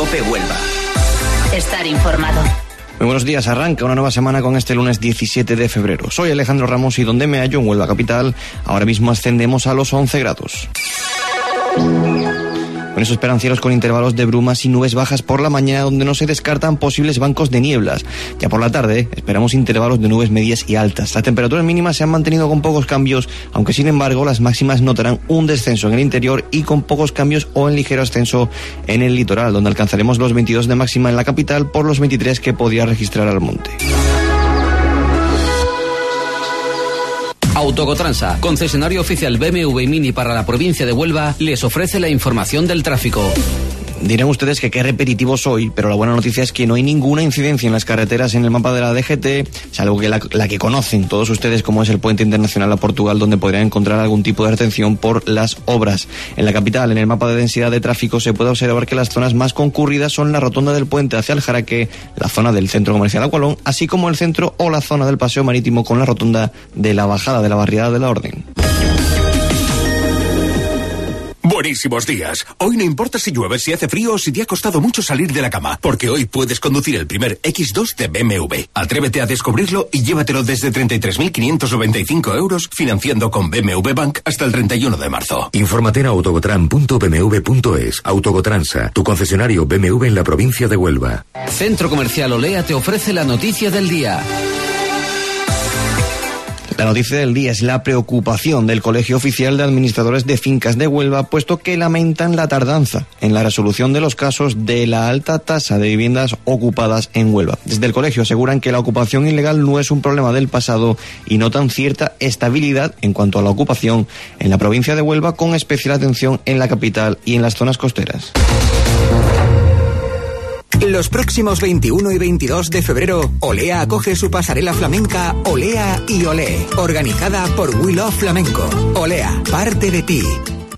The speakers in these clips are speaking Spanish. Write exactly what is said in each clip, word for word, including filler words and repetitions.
COPE Huelva. Estar informado. Muy buenos días, arranca una nueva semana con este lunes diecisiete de febrero. Soy Alejandro Ramos y donde me hallo en Huelva capital, ahora mismo ascendemos a los once grados. Con eso esperan cielos con intervalos de brumas y nubes bajas por la mañana, donde no se descartan posibles bancos de nieblas. Ya por la tarde esperamos intervalos de nubes medias y altas. Las temperaturas mínimas se han mantenido con pocos cambios, aunque sin embargo las máximas notarán un descenso en el interior y con pocos cambios o en ligero ascenso en el litoral, donde alcanzaremos los veintidós de máxima en la capital por los veintitrés que podría registrar Almonte. Autocotransa, concesionario oficial B M W y Mini para la provincia de Huelva, les ofrece la información del tráfico. Dirán ustedes que qué repetitivo soy, pero la buena noticia es que no hay ninguna incidencia en las carreteras en el mapa de la D G T, salvo que la, la que conocen todos ustedes, como es el puente internacional a Portugal, donde podrían encontrar algún tipo de retención por las obras. En la capital, en el mapa de densidad de tráfico, se puede observar que las zonas más concurridas son la rotonda del puente hacia el Jaraque, la zona del centro comercial Acualón, así como el centro o la zona del paseo marítimo con la rotonda de la bajada de la barriada de la Orden. Buenísimos días. Hoy no importa si llueve, si hace frío o si te ha costado mucho salir de la cama, porque hoy puedes conducir el primer equis dos de B M W. Atrévete a descubrirlo y llévatelo desde treinta y tres mil quinientos noventa y cinco euros financiando con B M W Bank hasta el treinta y uno de marzo. Infórmate en autogotran punto b m w punto es. Autogotransa, tu concesionario B M W en la provincia de Huelva. Centro Comercial Olea te ofrece la noticia del día. La noticia del día es la preocupación del Colegio Oficial de Administradores de Fincas de Huelva, puesto que lamentan la tardanza en la resolución de los casos de la alta tasa de viviendas ocupadas en Huelva. Desde el colegio aseguran que la ocupación ilegal no es un problema del pasado y notan cierta estabilidad en cuanto a la ocupación en la provincia de Huelva, con especial atención en la capital y en las zonas costeras. Los próximos veintiuno y veintidós de febrero, Olea acoge su pasarela flamenca Olea y Olé, organizada por We Love Flamenco. Olea, parte de ti.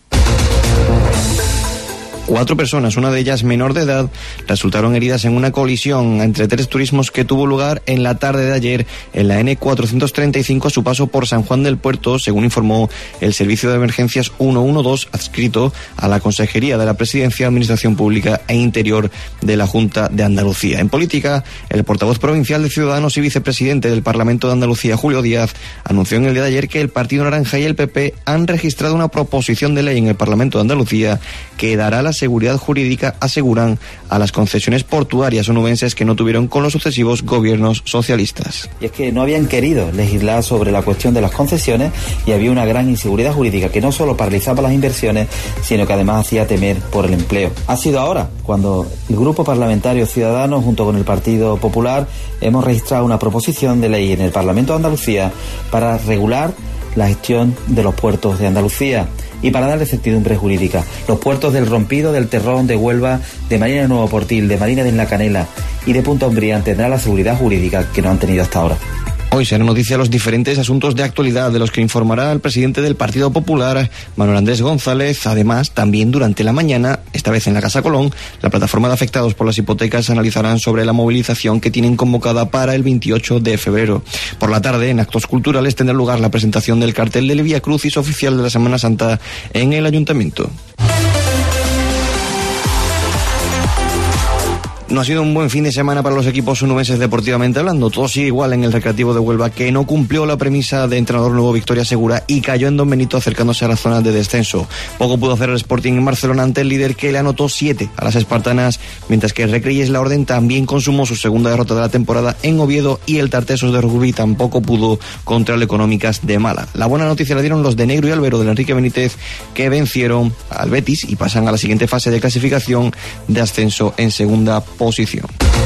Cuatro personas, una de ellas menor de edad, resultaron heridas en una colisión entre tres turismos que tuvo lugar en la tarde de ayer en la ene cuatrocientos treinta y cinco a su paso por San Juan del Puerto, según informó el Servicio de Emergencias ciento doce adscrito a la Consejería de la Presidencia, Administración Pública e Interior de la Junta de Andalucía. En política, el portavoz provincial de Ciudadanos y vicepresidente del Parlamento de Andalucía, Julio Díaz, anunció en el día de ayer que el Partido Naranja y el P P han registrado una proposición de ley en el Parlamento de Andalucía que dará la seguridad jurídica, aseguran, a las concesiones portuarias onubenses que no tuvieron con los sucesivos gobiernos socialistas. Y es que no habían querido legislar sobre la cuestión de las concesiones y había una gran inseguridad jurídica que no solo paralizaba las inversiones, sino que además hacía temer por el empleo. Ha sido ahora cuando el Grupo Parlamentario Ciudadanos, junto con el Partido Popular, hemos registrado una proposición de ley en el Parlamento de Andalucía para regular la gestión de los puertos de Andalucía y para darle certidumbre jurídica. Los puertos del Rompido, del Terrón, de Huelva, de Marina de Nuevo Portil, de Marina de la Canela y de Punta Umbría tendrán la seguridad jurídica que no han tenido hasta ahora. Hoy serán noticia los diferentes asuntos de actualidad de los que informará el presidente del Partido Popular, Manuel Andrés González. Además, también durante la mañana, esta vez en la Casa Colón, la plataforma de afectados por las hipotecas analizarán sobre la movilización que tienen convocada para el veintiocho de febrero. Por la tarde, en actos culturales, tendrá lugar la presentación del cartel del Vía Crucis oficial de la Semana Santa en el Ayuntamiento. No ha sido un buen fin de semana para los equipos onubenses deportivamente hablando. Todo sigue igual en el Recreativo de Huelva, que no cumplió la premisa de entrenador nuevo Victoria Segura y cayó en Don Benito acercándose a la zona de descenso. Poco pudo hacer el Sporting en Barcelona ante el líder, que le anotó siete a las espartanas, mientras que el Recre y La Orden también consumó su segunda derrota de la temporada en Oviedo y el Tartesos de Rugby tampoco pudo contra el Económicas de Málaga. La buena noticia la dieron los de Negro y Albero del Enrique Benítez, que vencieron al Betis y pasan a la siguiente fase de clasificación de ascenso en segunda posición.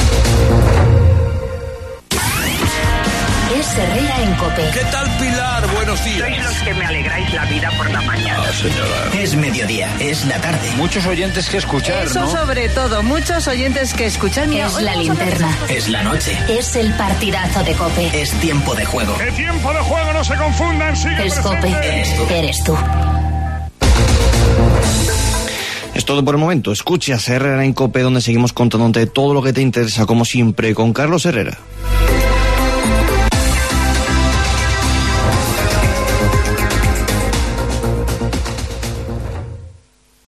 Es Herrera en COPE. ¿Qué tal, Pilar? Buenos días. Sois los que me alegráis la vida por la mañana. Ah, señora. Es mediodía, es la tarde. Muchos oyentes que escuchar, Eso ¿no? sobre todo, muchos oyentes que escuchan. Mira, Es la linterna. Es la noche. Es el partidazo de COPE. Es tiempo de juego. ¡El tiempo de juego, no se confundan! Sigue Es presente. COPE. Eres tú. Eres tú. Es todo por el momento. Escuchas Herrera en COPE, donde seguimos contándote todo lo que te interesa, como siempre, con Carlos Herrera.